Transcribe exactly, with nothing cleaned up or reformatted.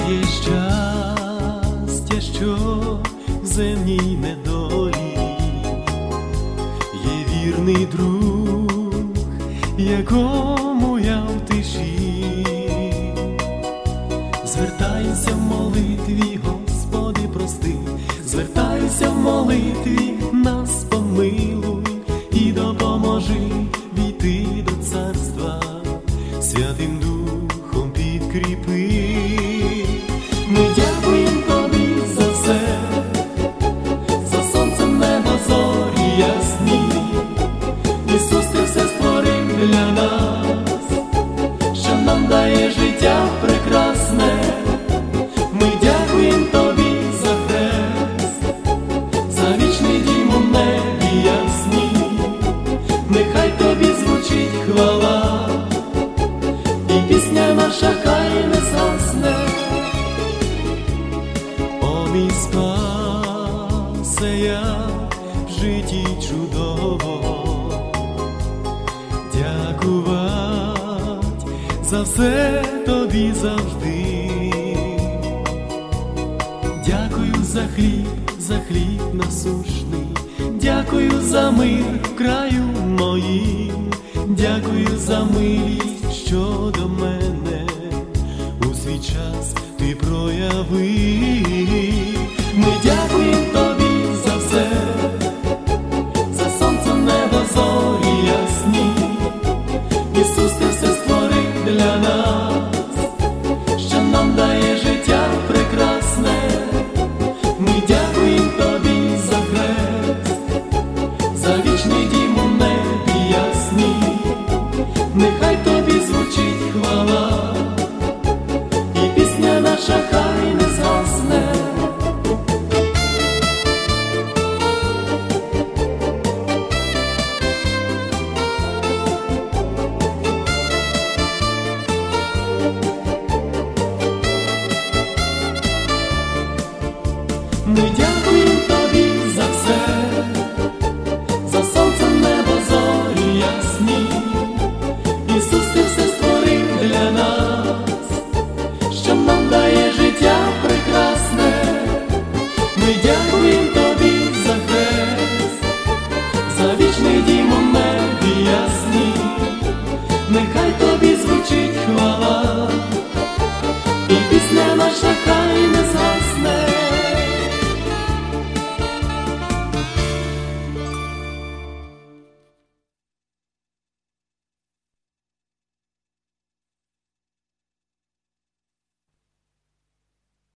Є щастя, що в земній недолі, є вірний друг, якому я в тиші звертаюся в молитві, Господи, прости, звертаюся в молитві, нас помилуй і допоможи війти до царства, Святим Духом підкріпи. Ми дякуємо Тобі за все, за сонцем небо, зорі ясні. Ісус, Ти все створив для нас, що нам дає життя прекрасне. Ми дякуємо Тобі за хрест, за вічний дім у небі ясні. Нехай Тобі звучить хвала, і пісня наша хай не згасне. О, мій Спасе, як в житті чудово дякувать за все Тобі завжди. Дякую за хліб, за хліб насущний, дякую за мир в краю моїм, дякую за милість, що до мене у свій час Ти проявив. Ми дякуємо Тобі за все, за сонце, небо, зорі ясні. Ісус, Ти все створив для нас, що нам дає життя прекрасне. Ми дякуємо Тобі за хрест, за вічний дім у небі ясні. Нехай Тобі звучить хвала, і пісня наша хай